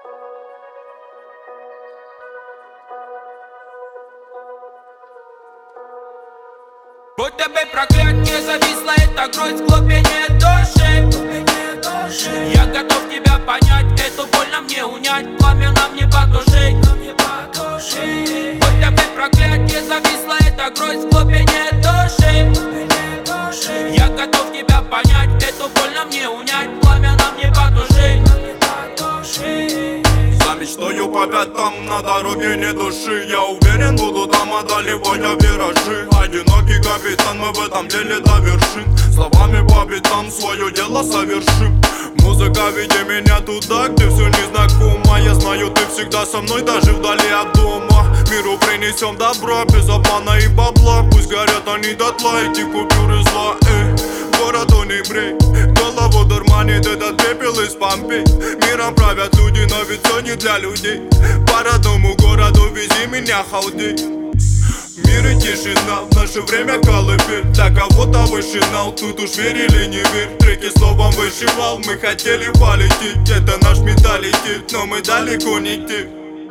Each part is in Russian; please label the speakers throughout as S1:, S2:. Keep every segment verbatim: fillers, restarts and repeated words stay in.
S1: Будто бы проклятие зависло эта грусть в глубине души. Я готов тебя понять, эту боль нам не унять, пламя нам не потушить. Будто бы проклятие зависло эта грусть в глубине души. Я готов тебя понять, эту боль нам не унять, пламя нам не потушить.
S2: За мечтою по пятам на дороге не души. Я уверен, буду там одолевая виражи. Одинокий капитан, мы в этом деле до вершин. Словами по битам свое дело совершим. Музыка, веди меня туда, где все незнакомо. Я знаю, ты всегда со мной, даже вдали от дома. Миру принесем добро, без обмана и бабла. Пусть горят они дотла, эти купюры зла. Эй, город он и брей, голову дурманит этот пепел из Помпей. Миром правят люди, но ведь все не для людей. По родному городу вези меня, халдей. Мир и тишина, в наше время колыбель. Для кого-то высший нал, тут уж верь или не верь. Треки словом вышивал, мы хотели полететь. Это наш менталитет, но мы далеко не те.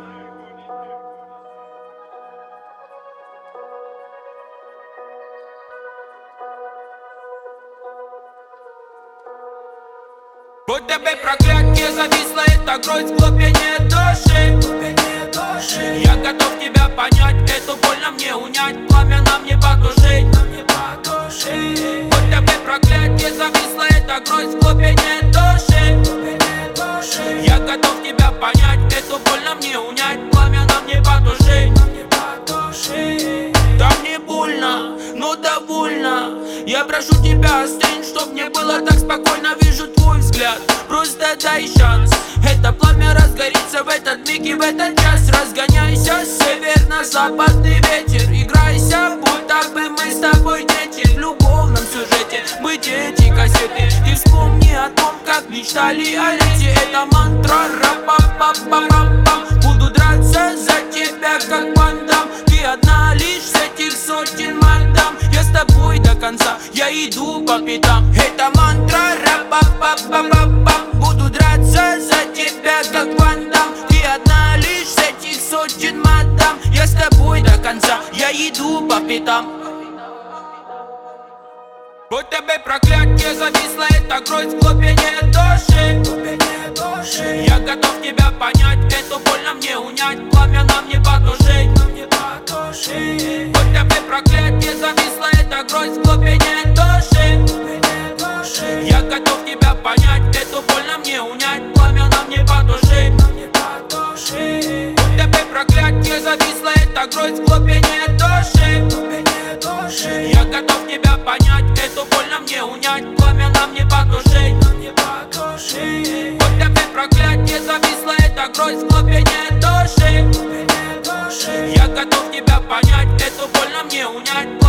S1: Будто бы проклятие зависло эта грусть в глубине души. Я готов тебя понять, эту боль нам не унять, пламя нам не потушить. Будто бы проклятие зависло эта грусть в глубине души. Я готов тебя понять, эту боль нам не унять, пламя нам не потушить. Там не больно, но довольно. Я прошу тебя, остынь, чтоб мне было так спокойно. Вижу твой взгляд, просто дай шанс. Это пламя разгорится в этот миг и в этот час. Разгоняйся, северно-западный ветер. Играйся, будь так бы мы с тобой дети. В любовном сюжете мы дети кассеты. Ты вспомни о том, как мечтали о лете. Это мантра, ра-па-па-па-пам-пам. Буду драться за тебя, как бандам. Ты одна лишь с этих сотен мадам. Я с тобой до конца, я иду по пятам. Это мантра, ра-па-па-па-пам-пам. Буду драться за тебя, как вандам. Ты одна лишь с этих сотен мадам. Я с тобой до конца, я иду по пятам. Будто бы проклятие зависло эта грусть в глубине души. Я готов тебя понять, эту боль нам не унять, пламя нам не потушить. Будто бы проклятие зависло эта грусть в глубине души. Я готов тебя понять, эту боль нам не унять, пламя нам не потушить. Будто бы проклятие зависло эта грусть в глубине души. Я готов тебя понять, эту боль нам не унять, пламя нам не потушить. Будто бы проклятие зависло эта грусть в глубине души. Я готов тебя понять, эту боль нам не унять.